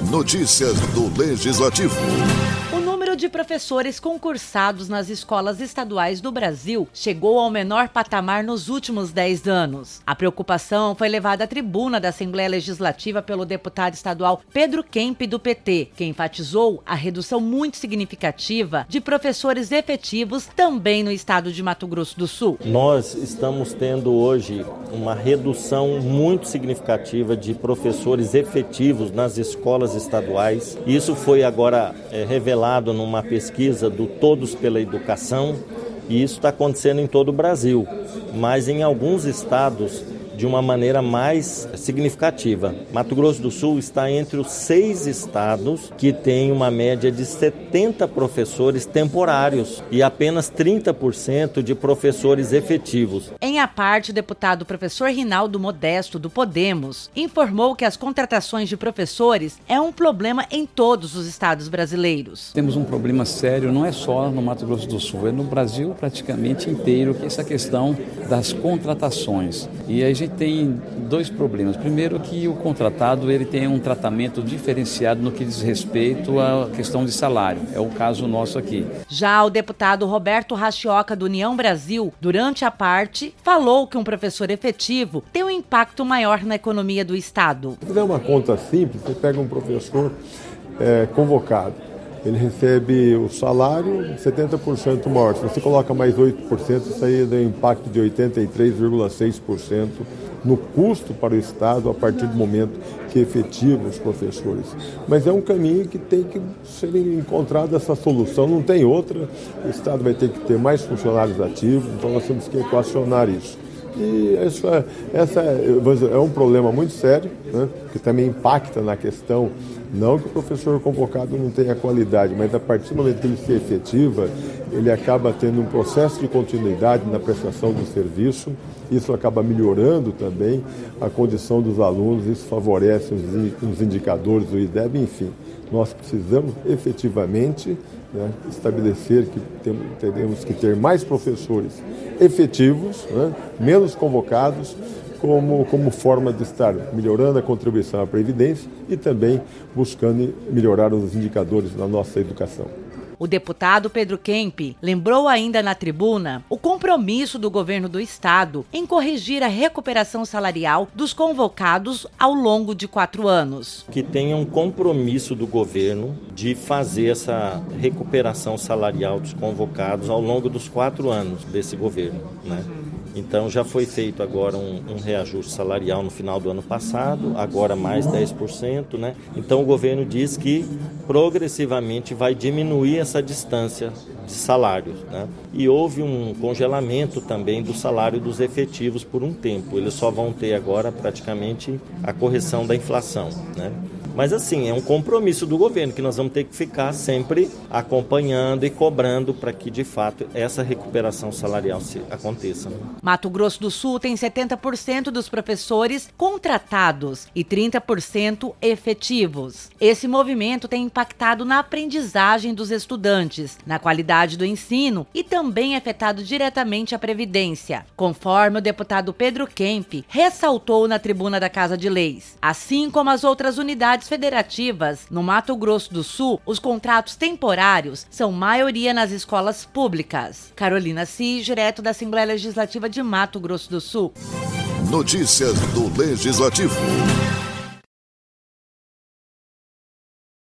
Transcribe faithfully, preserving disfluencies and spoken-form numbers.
Notícias do Legislativo. O número de professores concursados nas escolas estaduais do Brasil chegou ao menor patamar nos últimos dez anos. A preocupação foi levada à tribuna da Assembleia Legislativa pelo deputado estadual Pedro Kemp, do P T, que enfatizou a redução muito significativa de professores efetivos também no estado de Mato Grosso do Sul. Nós estamos tendo hoje uma redução muito significativa de professores efetivos nas escolas estaduais. Isso foi agora é, revelado numa pesquisa do Todos pela Educação, e isso está acontecendo em todo o Brasil, mas em alguns estados de uma maneira mais significativa. Mato Grosso do Sul está entre os seis estados que tem uma média de setenta professores temporários e apenas trinta por cento de professores efetivos. Em a parte, o deputado professor Rinaldo Modesto, do Podemos, informou que as contratações de professores é um problema em todos os estados brasileiros. Temos um problema sério, não é só no Mato Grosso do Sul, é no Brasil praticamente inteiro, que é essa questão das contratações. E a gente tem dois problemas. Primeiro, que o contratado ele tem um tratamento diferenciado no que diz respeito à questão de salário. É o caso nosso aqui. Já o deputado Roberto Rachioca, do União Brasil, durante a parte, falou que um professor efetivo tem um impacto maior na economia do estado. Se fizer uma conta simples, você pega um professor é, convocado. Ele recebe o salário setenta por cento maior. Se você coloca mais oito por cento, isso aí dá um impacto de oitenta e três vírgula seis por cento no custo para o Estado a partir do momento que efetiva os professores. Mas é um caminho que tem que ser encontrada essa solução, não tem outra. O Estado vai ter que ter mais funcionários ativos, então nós temos que equacionar isso. E essa, essa é um problema muito sério, né, que também impacta na questão, não que o professor convocado não tenha qualidade, mas a partir do momento que ele se efetiva, ele acaba tendo um processo de continuidade na prestação do serviço, isso acaba melhorando também a condição dos alunos, isso favorece os indicadores do I D E B, enfim. Nós precisamos efetivamente, né, estabelecer que tem, teremos que ter mais professores efetivos, né, menos convocados, como, como forma de estar melhorando a contribuição à Previdência e também buscando melhorar os indicadores da nossa educação. O deputado Pedro Kemp lembrou ainda na tribuna o compromisso do governo do estado em corrigir a recuperação salarial dos convocados ao longo de quatro anos. Que tenha um compromisso do governo de fazer essa recuperação salarial dos convocados ao longo dos quatro anos desse governo, né? Então já foi feito agora um, um reajuste salarial no final do ano passado, agora mais dez por cento, né? Então o governo diz que progressivamente vai diminuir essa distância de salários, né? E houve um congelamento também do salário dos efetivos por um tempo. Eles só vão ter agora praticamente a correção da inflação, né? Mas assim, é um compromisso do governo que nós vamos ter que ficar sempre acompanhando e cobrando para que, de fato, essa recuperação salarial se aconteça. Mato Grosso do Sul tem setenta por cento dos professores contratados e trinta por cento efetivos. Esse movimento tem impactado na aprendizagem dos estudantes, na qualidade do ensino e também afetado diretamente a Previdência, conforme o deputado Pedro Kemp ressaltou na tribuna da Casa de Leis. Assim como as outras unidades federativas, no Mato Grosso do Sul, os contratos temporários são maioria nas escolas públicas. Carolina Cis, direto da Assembleia Legislativa de Mato Grosso do Sul. Notícias do Legislativo.